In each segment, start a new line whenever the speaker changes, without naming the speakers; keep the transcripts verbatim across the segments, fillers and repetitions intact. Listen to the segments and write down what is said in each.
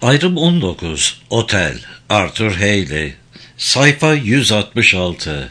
Ayrım on dokuz. Otel. Arthur Haley. Sayfa yüz altmış altı.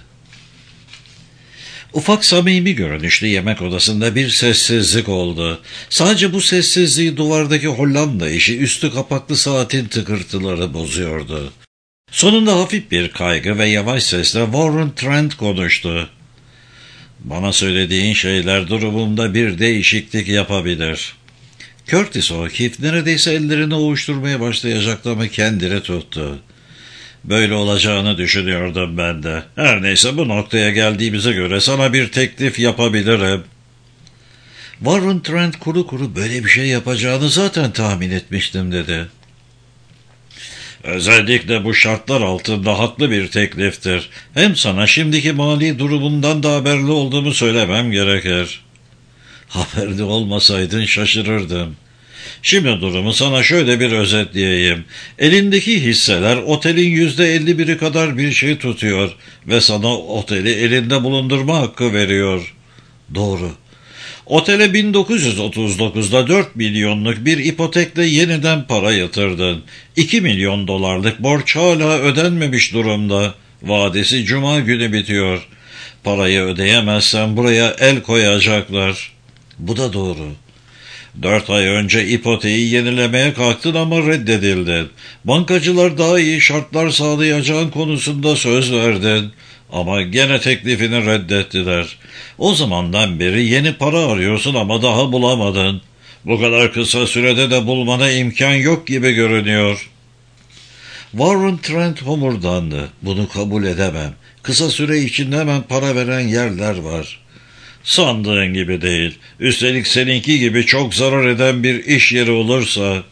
Ufak samimi görünüşlü yemek odasında bir sessizlik oldu. Sadece bu sessizliği duvardaki Hollanda işi üstü kapaklı saatin tıkırtıları bozuyordu. Sonunda hafif bir kaygı ve yavaş sesle Warren Trent konuştu. "Bana söylediğin şeyler durumumda bir değişiklik yapabilir." Curtis O'Keefe neredeyse ellerini ovuşturmaya başlayacaktı ama kendini tuttu. "Böyle olacağını düşünüyordum ben de. Her neyse, bu noktaya geldiğimize göre sana bir teklif yapabilirim." Warren Trent kuru kuru "Böyle bir şey yapacağını zaten tahmin etmiştim" dedi. "Özellikle bu şartlar altında haklı bir tekliftir. Hem sana şimdiki mali durumundan da haberli olduğumu söylemem gerekir." "Haberli olmasaydın şaşırırdım." "Şimdi durumu sana şöyle bir özetleyeyim. Elindeki hisseler otelin yüzde elli biri kadar bir şey tutuyor ve sana oteli elinde bulundurma hakkı veriyor." "Doğru." "Otele bin dokuz yüz otuz dokuzda dört milyonluk bir ipotekle yeniden para yatırdın. iki milyon dolarlık borç hala ödenmemiş durumda. Vadesi cuma günü bitiyor. Parayı ödeyemezsen buraya el koyacaklar." "Bu da doğru." Dört ay önce ipoteği yenilemeye kalktın ama reddedildin. Bankacılar daha iyi şartlar sağlayacağın konusunda söz verdin. Ama gene teklifini reddettiler. O zamandan beri yeni para arıyorsun ama daha bulamadın. Bu kadar kısa sürede de bulmana imkan yok gibi görünüyor. Warren Trent homurdandı. "Bunu kabul edemem. Kısa süre içinde hemen para veren yerler var." "Sandığın gibi değil. Üstelik seninki gibi çok zarar eden bir iş yeri olursa..."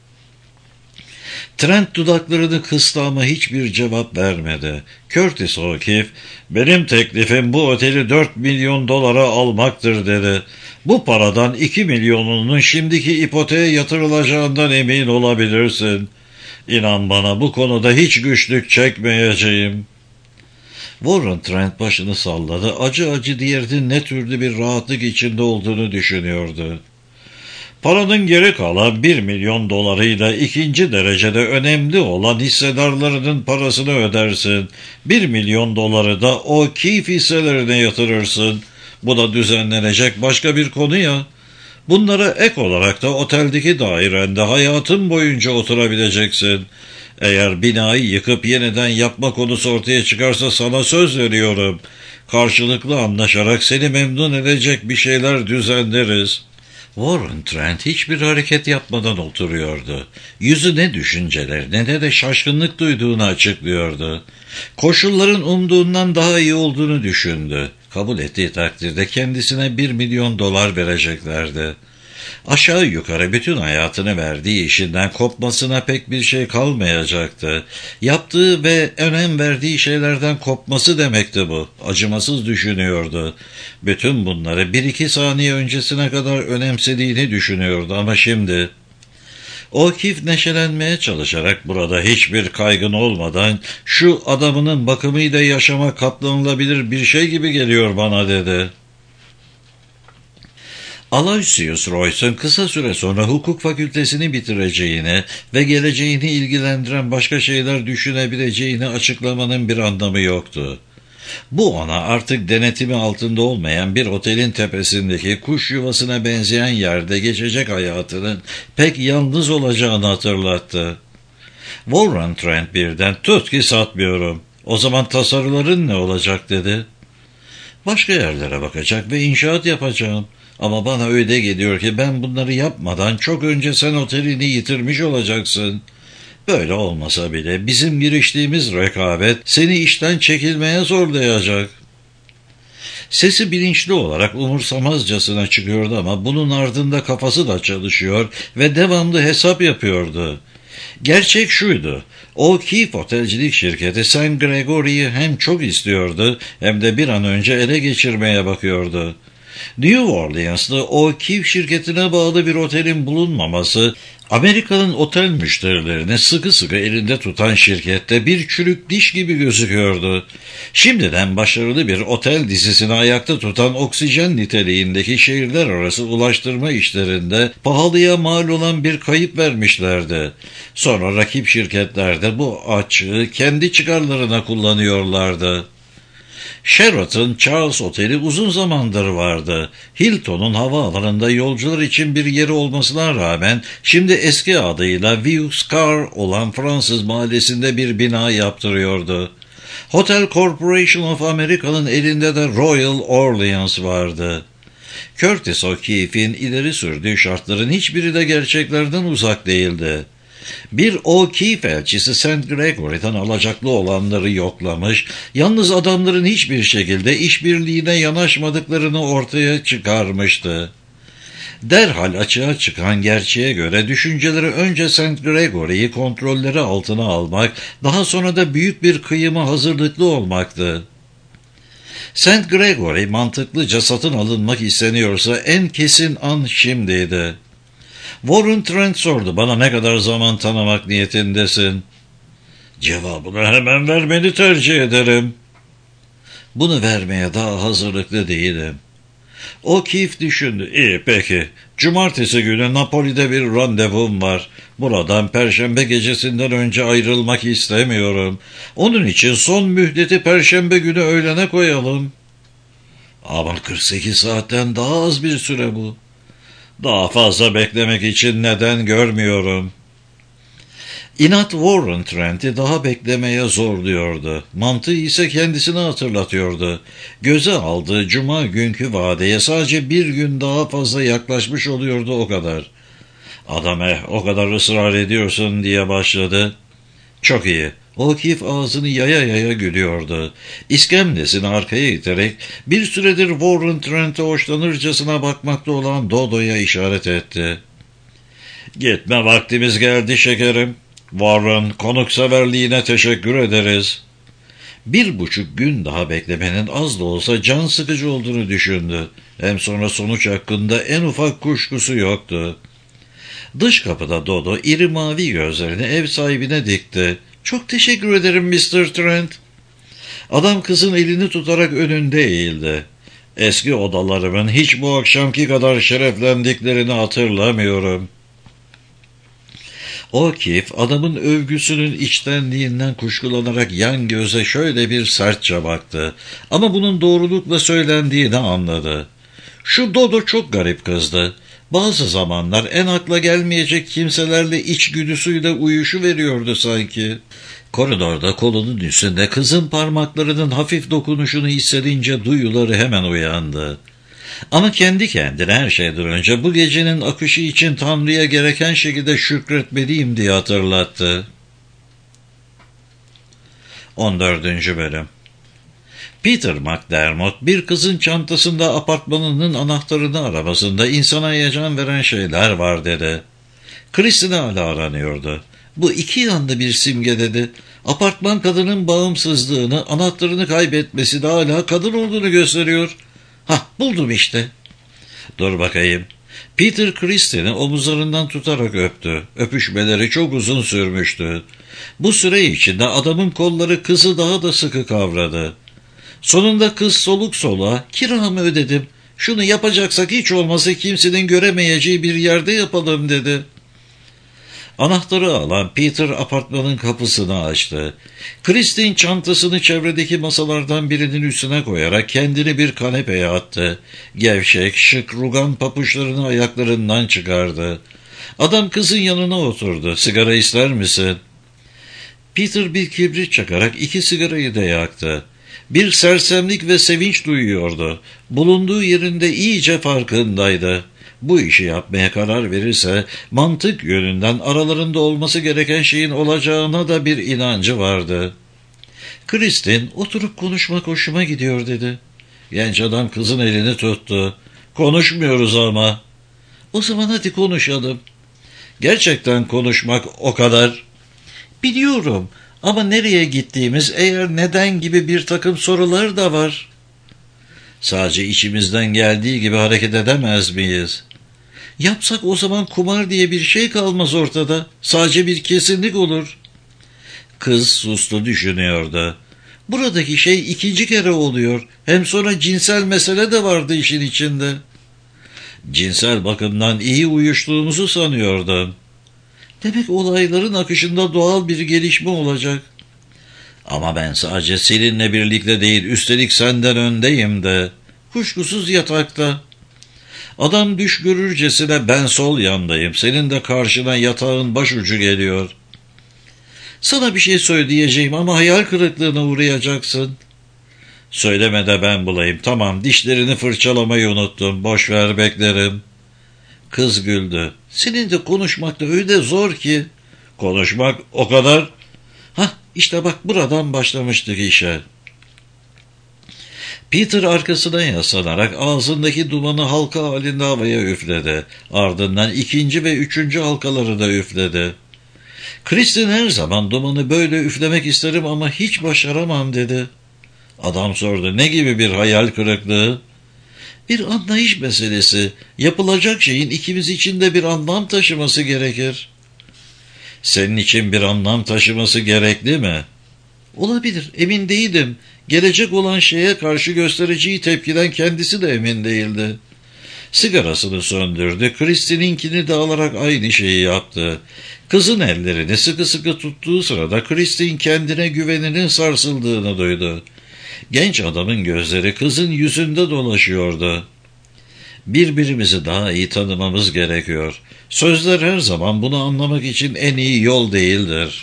Trent dudaklarını kıstı ama hiçbir cevap vermedi. Curtis O'Keefe, "Benim teklifim bu oteli dört milyon dolara almaktır" dedi. "Bu paradan iki milyonunun şimdiki ipoteğe yatırılacağından emin olabilirsin. İnan bana, bu konuda hiç güçlük çekmeyeceğim." Warren Trent başını salladı. Acı acı diğerinin ne türlü bir rahatlık içinde olduğunu düşünüyordu. "Paranın geri kalan bir milyon dolarıyla ikinci derecede önemli olan hissedarlarının parasını ödersin. Bir milyon doları da O'Keefe hisselerine yatırırsın. Bu da düzenlenecek başka bir konu ya. Bunlara ek olarak da oteldeki dairende hayatın boyunca oturabileceksin. Eğer binayı yıkıp yeniden yapma konusu ortaya çıkarsa sana söz veriyorum. Karşılıklı anlaşarak seni memnun edecek bir şeyler düzenleriz." Warren Trent hiçbir hareket yapmadan oturuyordu. Yüzü ne düşüncelerine ne de şaşkınlık duyduğunu açıklıyordu. Koşulların umduğundan daha iyi olduğunu düşündü. Kabul ettiği takdirde kendisine bir milyon dolar vereceklerdi. Aşağı yukarı bütün hayatını verdiği işinden kopmasına pek bir şey kalmayacaktı. Yaptığı ve önem verdiği şeylerden kopması demekti bu. Acımasız düşünüyordu. Bütün bunları bir iki saniye öncesine kadar önemsediğini düşünüyordu ama şimdi... O'Keefe neşelenmeye çalışarak "Burada hiçbir kaygın olmadan şu adamının bakımıyla yaşama katlanılabilir bir şey gibi geliyor bana" dedi. Aloysius Royce'un kısa süre sonra hukuk fakültesini bitireceğini ve geleceğini ilgilendiren başka şeyler düşünebileceğini açıklamanın bir anlamı yoktu. Bu ona artık denetimi altında olmayan bir otelin tepesindeki kuş yuvasına benzeyen yerde geçecek hayatının pek yalnız olacağını hatırlattı. Warren Trent birden "Tut ki satmıyorum. O zaman tasarıların ne olacak?" dedi. "Başka yerlere bakacak ve inşaat yapacağım. Ama bana öyle geliyor ki ben bunları yapmadan çok önce sen otelini yitirmiş olacaksın. Böyle olmasa bile bizim giriştiğimiz rekabet seni işten çekilmeye zorlayacak." Sesi bilinçli olarak umursamazcasına çıkıyordu ama bunun ardında kafası da çalışıyor ve devamlı hesap yapıyordu. Gerçek şuydu: O'Keefe otelcilik şirketi Saint Gregory'yi hem çok istiyordu hem de bir an önce ele geçirmeye bakıyordu. New Orleans'ta O'Keefe şirketine bağlı bir otelin bulunmaması, Amerika'nın otel müşterilerini sıkı sıkı elinde tutan şirkette bir çürük diş gibi gözüküyordu. Şimdiden başarılı bir otel dizisini ayakta tutan oksijen niteliğindeki şehirler arası ulaştırma işlerinde pahalıya mal olan bir kayıp vermişlerdi. Sonra rakip şirketler de bu açığı kendi çıkarlarına kullanıyorlardı. Sheraton Charles Oteli uzun zamandır vardı. Hilton'un havaalanında yolcular için bir yeri olmasına rağmen şimdi eski adıyla Vieux Scar olan Fransız mahallesinde bir bina yaptırıyordu. Hotel Corporation of America'nın elinde de Royal Orleans vardı. Curtis O'Keefe'in ileri sürdüğü şartların hiçbiri de gerçeklerden uzak değildi. Bir O'Keefe elçisi Saint Gregory'den alacaklı olanları yoklamış, yalnız adamların hiçbir şekilde işbirliğine yanaşmadıklarını ortaya çıkarmıştı. Derhal açığa çıkan gerçeğe göre düşünceleri önce Saint Gregory'yi kontrolleri altına almak, daha sonra da büyük bir kıyıma hazırlıklı olmaktı. Saint Gregory mantıklıca satın alınmak isteniyorsa en kesin an şimdiydi. Warren Trent sordu, bana ne kadar zaman tanımak niyetindesin? Cevabını hemen vermeni tercih ederim. Bunu vermeye daha hazırlıklı değilim. O'Keefe düşündü. İyi peki. Cumartesi günü Napoli'de bir randevum var. Buradan Perşembe gecesinden önce ayrılmak istemiyorum. Onun için son mühdeti Perşembe günü öğlene koyalım. Ama kırk sekiz saatten daha az bir süre bu. Daha fazla beklemek için neden görmüyorum. İnat Warren Trent'i daha beklemeye zorluyordu. Mantığı ise kendisini hatırlatıyordu. Göze aldığı cuma günkü vadeye sadece bir gün daha fazla yaklaşmış oluyordu o kadar. Adam eh o kadar ısrar ediyorsun diye başladı. Çok iyi. O'Keefe ağzını yaya yaya gülüyordu. İskemlesini arkaya iterek bir süredir Warren Trent'e hoşlanırcasına bakmakta olan Dodo'ya işaret etti. Gitme vaktimiz geldi şekerim. Warren, konukseverliğine teşekkür ederiz. Bir buçuk gün daha beklemenin az da olsa can sıkıcı olduğunu düşündü. Hem sonra sonuç hakkında en ufak kuşkusu yoktu. Dış kapıda Dodo iri mavi gözlerini ev sahibine dikti. Çok teşekkür ederim mister Trent. Adam kızın elini tutarak önünde eğildi. Eski odalarımın hiç bu akşamki kadar şereflendiklerini hatırlamıyorum. O'Keefe adamın övgüsünün içtenliğinden kuşkulanarak yan göze şöyle bir sertçe baktı. Ama bunun doğrulukla söylendiğini anladı. Şu Dodo çok garip kızdı. Bazı zamanlar en akla gelmeyecek kimselerle içgüdüsüyle uyuşu veriyordu sanki. Koridorda kolunun üstünde kızın parmaklarının hafif dokunuşunu hissedince duyuları hemen uyandı. Ama kendi kendine her şeyden önce bu gecenin akışı için Tanrı'ya gereken şekilde şükretmeliyim diye hatırlattı. on dördüncü Bölüm. Peter McDermott bir kızın çantasında apartmanının anahtarını aramasında insana heyecan veren şeyler var dedi. Kristin hala aranıyordu. Bu iki yanlı bir simge dedi. Apartman kadının bağımsızlığını, anahtarını kaybetmesi de hala kadın olduğunu gösteriyor. Hah, buldum işte. Dur bakayım. Peter Kristin'i omuzlarından tutarak öptü. Öpüşmeleri çok uzun sürmüştü. Bu süre içinde adamın kolları kızı daha da sıkı kavradı. Sonunda kız soluk soluğa, kiramı ödedim. Şunu yapacaksak hiç olmazsa kimsenin göremeyeceği bir yerde yapalım dedi. Anahtarı alan Peter apartmanın kapısını açtı. Kristin çantasını çevredeki masalardan birinin üstüne koyarak kendini bir kanepeye attı. Gevşek, şık, rugan papuçlarını ayaklarından çıkardı. Adam kızın yanına oturdu. Sigara ister misin? Peter bir kibrit çakarak iki sigarayı da yaktı. Bir sersemlik ve sevinç duyuyordu. Bulunduğu yerinde iyice farkındaydı. Bu işi yapmaya karar verirse mantık yönünden aralarında olması gereken şeyin olacağına da bir inancı vardı. Kristin oturup konuşmak hoşuma gidiyor dedi. Genç adam kızın elini tuttu. Konuşmuyoruz ama. O zaman hadi konuşalım. Gerçekten konuşmak o kadar. Biliyorum ama nereye gittiğimiz, eğer neden gibi bir takım sorular da var. Sadece içimizden geldiği gibi hareket edemez miyiz? Yapsak o zaman kumar diye bir şey kalmaz ortada. Sadece bir kesinlik olur. Kız sustu, düşünüyordu. Buradaki şey ikinci kere oluyor. Hem sonra cinsel mesele de vardı işin içinde. Cinsel bakımdan iyi uyuştuğumuzu sanıyordum. Demek olayların akışında doğal bir gelişme olacak. Ama ben sadece seninle birlikte değil, üstelik senden öndeyim de. Kuşkusuz yatakta. Adam düş görürcesine ben sol yandayım. Senin de karşına yatağın başucu geliyor. Sana bir şey söyleyeceğim ama hayal kırıklığına uğrayacaksın. Söyleme de ben bulayım. Tamam, dişlerini fırçalamayı unuttum. Boş ver, beklerim. Kız güldü. Senin de konuşmak da öyle zor ki. Konuşmak o kadar. Hah, işte bak buradan başlamıştık işe. Peter arkasına yaslanarak ağzındaki dumanı halka halinde havaya üfledi. Ardından ikinci ve üçüncü halkaları da üfledi. Kristin her zaman dumanı böyle üflemek isterim ama hiç başaramam dedi. Adam sordu, ne gibi bir hayal kırıklığı? Bir anlayış meselesi. Yapılacak şeyin ikimiz için de bir anlam taşıması gerekir. Senin için bir anlam taşıması gerekli mi? Olabilir, emin değildim. Gelecek olan şeye karşı göstereceği tepkiden kendisi de emin değildi. Sigarasını söndürdü, Kristin'inkini de alarak aynı şeyi yaptı. Kızın ellerini sıkı sıkı tuttuğu sırada Kristin kendine güveninin sarsıldığını duydu. Genç adamın gözleri kızın yüzünde dolaşıyordu. Birbirimizi daha iyi tanımamız gerekiyor. Sözler her zaman bunu anlamak için en iyi yol değildir.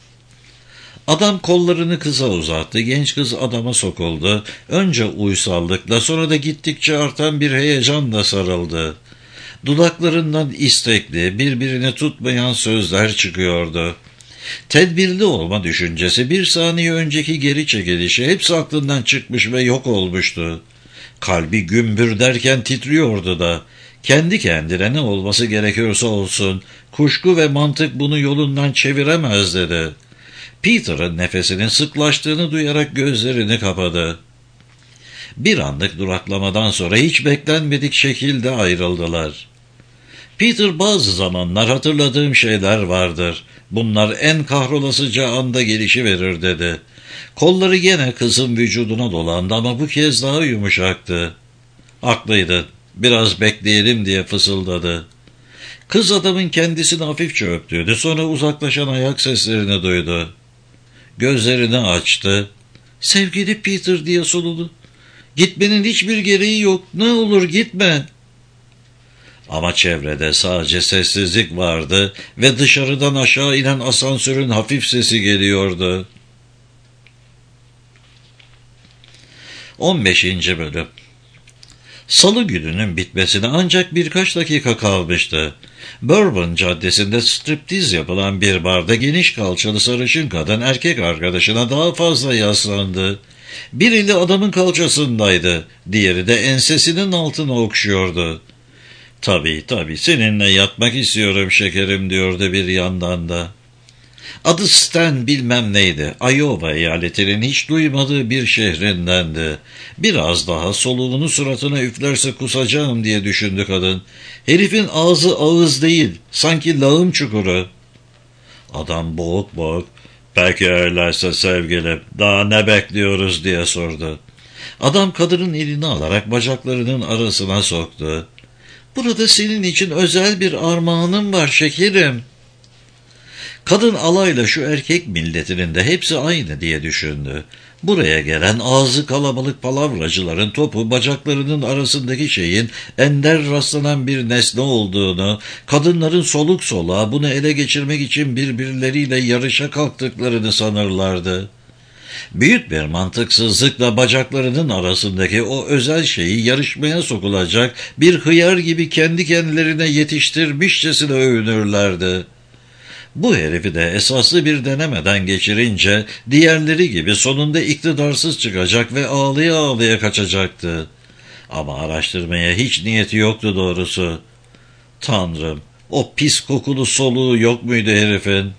Adam kollarını kıza uzattı. Genç kız adama sokuldu. Önce uysallıkla, sonra da gittikçe artan bir heyecanla sarıldı. Dudaklarından istekli, birbirini tutmayan sözler çıkıyordu. Tedbirli olma düşüncesi, bir saniye önceki geri çekilişi hepsi aklından çıkmış ve yok olmuştu. Kalbi gümbür derken titriyordu da. Kendi kendine ne olması gerekiyorsa olsun, kuşku ve mantık bunu yolundan çeviremez dedi. Peter'ın nefesinin sıklaştığını duyarak gözlerini kapadı. Bir anlık duraklamadan sonra hiç beklenmedik şekilde ayrıldılar. Peter, bazı zamanlar hatırladığım şeyler vardır. Bunlar en kahrolasıca anda gelişiverir dedi. Kolları gene kızın vücuduna dolandı ama bu kez daha yumuşaktı. Haklıydı. Biraz bekleyelim diye fısıldadı. Kız adamın kendisini hafifçe öptüydü. Sonra uzaklaşan ayak seslerini duydu. Gözlerini açtı. Sevgili Peter diye soludu. Gitmenin hiçbir gereği yok. Ne olur gitme. Ama çevrede sadece sessizlik vardı ve dışarıdan aşağı inen asansörün hafif sesi geliyordu. on beşinci Bölüm. Salı gününün bitmesine ancak birkaç dakika kalmıştı. Bourbon Caddesi'nde striptiz yapılan bir barda geniş kalçalı sarışın kadın erkek arkadaşına daha fazla yaslandı. Bir eli adamın kalçasındaydı, diğeri de ensesinin altına okşuyordu. Tabii tabii seninle yatmak istiyorum şekerim diyordu bir yandan da. Adı Stan bilmem neydi. Iowa eyaletinin hiç duymadığı bir şehrindendi. Biraz daha soluğunu suratına üflerse kusacağım diye düşündü kadın. Herifin ağzı ağız değil, sanki lağım çukuru. Adam boğuk boğuk, peki öyleyse sevgilim, daha ne bekliyoruz diye sordu. Adam kadının elini alarak bacaklarının arasına soktu. Burada senin için özel bir armağanım var şekerim. Kadın alayla şu erkek milletinin de hepsi aynı diye düşündü. Buraya gelen ağzı kalabalık palavracıların topu bacaklarının arasındaki şeyin ender rastlanan bir nesne olduğunu, kadınların soluk soluğa bunu ele geçirmek için birbirleriyle yarışa kalktıklarını sanırlardı. Büyük bir mantıksızlıkla bacaklarının arasındaki o özel şeyi yarışmaya sokulacak bir hıyar gibi kendi kendilerine yetiştirmişçesine övünürlerdi. Bu herifi de esaslı bir denemeden geçirince diğerleri gibi sonunda iktidarsız çıkacak ve ağlaya ağlaya kaçacaktı. Ama araştırmaya hiç niyeti yoktu doğrusu. Tanrım, o pis kokulu soluğu yok muydu herifin?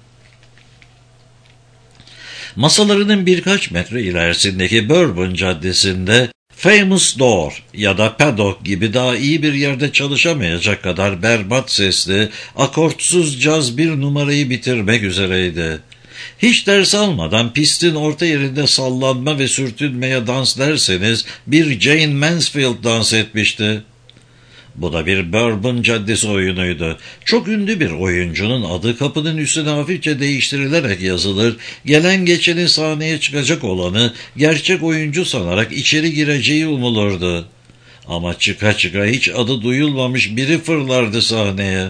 Masalarının birkaç metre ilerisindeki Bourbon Caddesi'nde Famous Door ya da Paddock gibi daha iyi bir yerde çalışamayacak kadar berbat sesli, akortsuz caz bir numarayı bitirmek üzereydi. Hiç ders almadan pistin orta yerinde sallanma ve sürtünmeye dans derseniz bir Jane Mansfield dans etmişti. Bu da bir Bourbon Caddesi oyunuydu. Çok ünlü bir oyuncunun adı kapının üstüne hafifçe değiştirilerek yazılır, gelen geçeni sahneye çıkacak olanı gerçek oyuncu sanarak içeri gireceği umulurdu. Ama çıka çıka hiç adı duyulmamış biri fırlardı sahneye.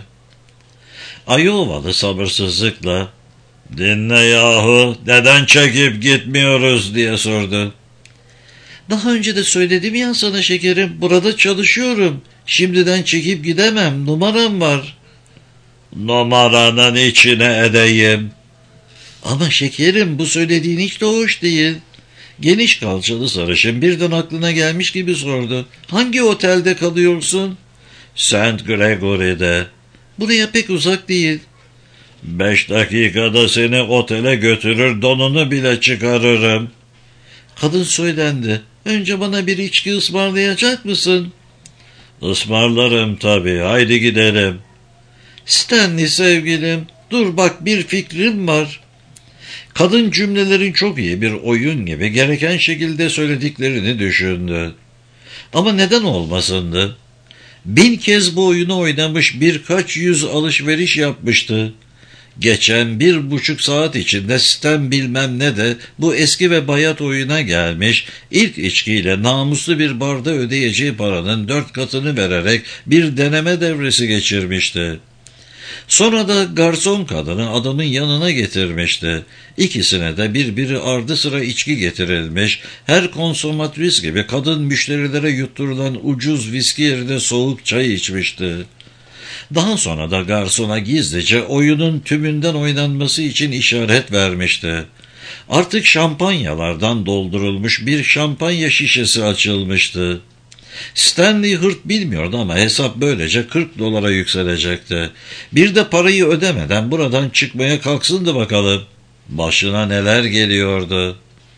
Iowalı sabırsızlıkla, "Dinle yahu, neden çekip gitmiyoruz?" diye sordu. "Daha önce de söyledim ya sana şekerim, burada çalışıyorum. Şimdiden çekip gidemem, numaram var." "Numaranın içine edeyim." "Ama şekerim, bu söylediğin hiç de hoş değil." Geniş kalçalı sarışın birden aklına gelmiş gibi sordu. "Hangi otelde kalıyorsun?" "Saint Gregory'de." "Buraya pek uzak değil." Beş dakikada seni otele götürür, donunu bile çıkarırım." Kadın söylendi. "Önce bana bir içki ısmarlayacak mısın?" "Ismarlarım tabii, haydi gidelim." "Stanley sevgilim, dur bak bir fikrim var." Kadın cümlelerin çok iyi bir oyun gibi gereken şekilde söylediklerini düşündü. Ama neden olmasındı? Bin kez bu oyunu oynamış, birkaç yüz alışveriş yapmıştı. Geçen bir buçuk saat içinde Stan bilmem ne de bu eski ve bayat oyuna gelmiş, ilk içkiyle namuslu bir barda ödeyeceği paranın dört katını vererek bir deneme devresi geçirmişti. Sonra da garson kadını adamın yanına getirmişti. İkisine de birbiri ardı sıra içki getirilmiş, her konsomatris gibi kadın müşterilere yutturulan ucuz viski yerine soğuk çay içmişti. Daha sonra da garsona gizlice oyunun tümünden oynanması için işaret vermişti. Artık şampanyalardan doldurulmuş bir şampanya şişesi açılmıştı. Stanley hırt bilmiyordu ama hesap böylece kırk dolara yükselecekti. Bir de parayı ödemeden buradan çıkmaya kalksındı bakalım. Başına neler geliyordu.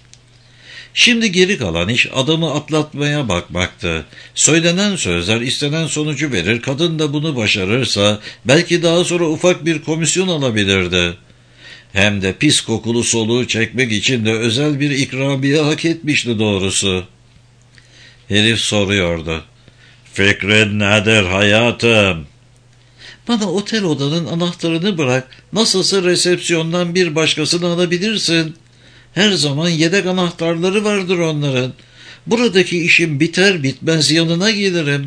Şimdi geri kalan iş adamı atlatmaya bakmaktı. Söylenen sözler istenen sonucu verir, kadın da bunu başarırsa belki daha sonra ufak bir komisyon alabilirdi. Hem de pis kokulu soluğu çekmek için de özel bir ikramiye hak etmişti doğrusu. Herif soruyordu. "Fikrin nedir hayatım?" "Bana otel odanın anahtarını bırak. Nasılsa resepsiyondan bir başkasını alabilirsin. Her zaman yedek anahtarları vardır onların. Buradaki işim biter bitmez yanına gelirim."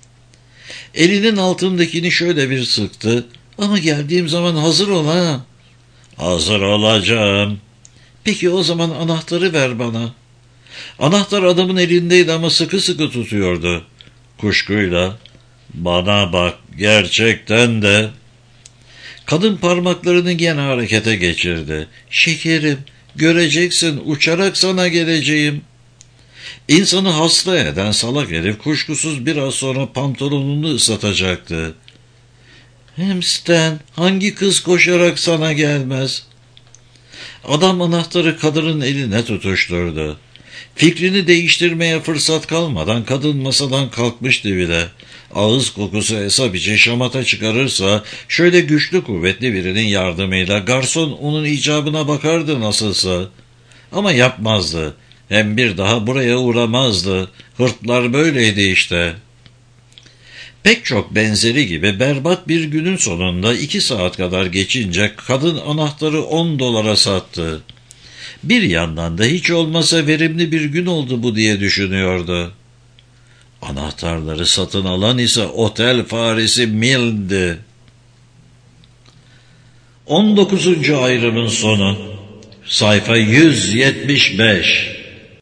Elinin altındakini şöyle bir sıktı. "Ama geldiğim zaman hazır ol ha." "Hazır olacağım." "Peki o zaman anahtarı ver bana." Anahtar adamın elindeydi ama sıkı sıkı tutuyordu. Kuşkuyla, "Bana bak, gerçekten de." Kadın parmaklarını gene harekete geçirdi. "Şekerim, göreceksin, uçarak sana geleceğim." İnsanı hasta eden salak herif kuşkusuz biraz sonra pantolonunu ıslatacaktı. "Hem Stan, hangi kız koşarak sana gelmez?" Adam anahtarı kadının eline tutuşturdu. Fikrini değiştirmeye fırsat kalmadan kadın masadan kalkmıştı bile. Ağız kokusu hesap için şamata çıkarırsa şöyle güçlü kuvvetli birinin yardımıyla garson onun icabına bakardı nasılsa. Ama yapmazdı. Hem bir daha buraya uğramazdı. Hırtlar böyleydi işte. Pek çok benzeri gibi berbat bir günün sonunda iki saat kadar geçince kadın anahtarı on dolara sattı. Bir yandan da hiç olmasa verimli bir gün oldu bu diye düşünüyordu. Anahtarları satın alan ise otel faresi Mill'di. on dokuzuncu ayrımın sonu. Sayfa yüz yetmiş beş.